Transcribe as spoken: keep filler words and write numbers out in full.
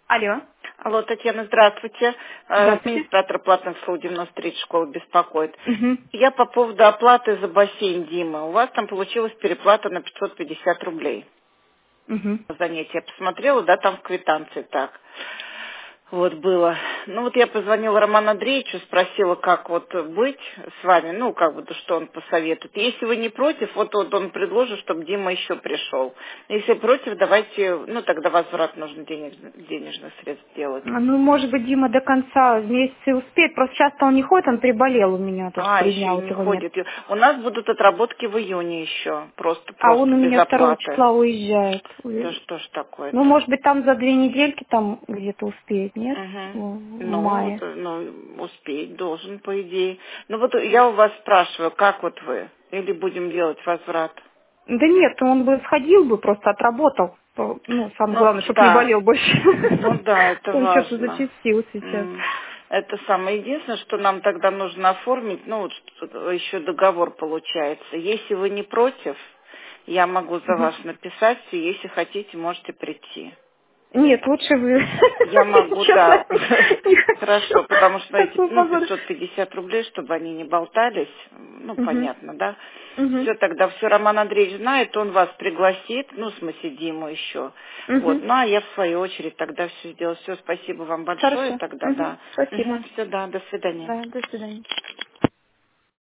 Алло. Алло, Татьяна, здравствуйте. Э, Здравствуйте. Администратор платных услуг девяносто третьей школы беспокоит. Угу. Я по поводу оплаты за бассейн, Дима. У вас там получилась переплата на пятьсот пятьдесят рублей. Угу. Занятие я посмотрела, да, там в квитанции так. Вот было. Ну вот я позвонила Роману Андреевичу, спросила, как вот быть с вами, ну как бы, что он посоветует. Если вы не против, вот, вот он предложит, чтобы Дима еще пришел. Если против, давайте, ну тогда возврат нужно денег, денежных средств делать. Ну, может быть, Дима до конца месяца и успеет. Просто часто он не ходит, он приболел у меня тут А, три еще дня, и вот не его нет. ходит. И У нас будут отработки в июне еще, просто, А он просто у без меня второго оплаты. числа уезжает. Да что ж Ну, такое-то? может быть, там за две недельки там где-то успеет, нет? Угу. В в Ну, вот, мае. э, ну, успеть должен, по идее. Ну, вот я у вас спрашиваю, как вот вы? Или будем делать возврат? Да нет, он бы сходил бы, просто отработал. То- Ну, самое Ну, главное, чтобы не да. болел больше. Ну, да, это Он что-то важно. зачастил сейчас. М. Это самое единственное, что нам тогда нужно оформить, ну, вот что- еще договор получается. Если вы не против, я могу за Мгм. вас написать, и если хотите, можете прийти. Нет, лучше вы. Я могу, Честно, да. не хочу Хорошо, потому что эти, такую ну, погоду. пятьсот пятьдесят рублей, чтобы они не болтались, ну, Мгм. понятно, да? Мгм. Все, тогда все Роман Андреевич знает, он вас пригласит, ну, в смысле, Диму еще. Вот, Мгм. ну, а я в свою очередь тогда все сделаю. Все, спасибо вам большое Хорошо. тогда, Мгм. да. Спасибо. Все, да, до свидания. Да, до свидания.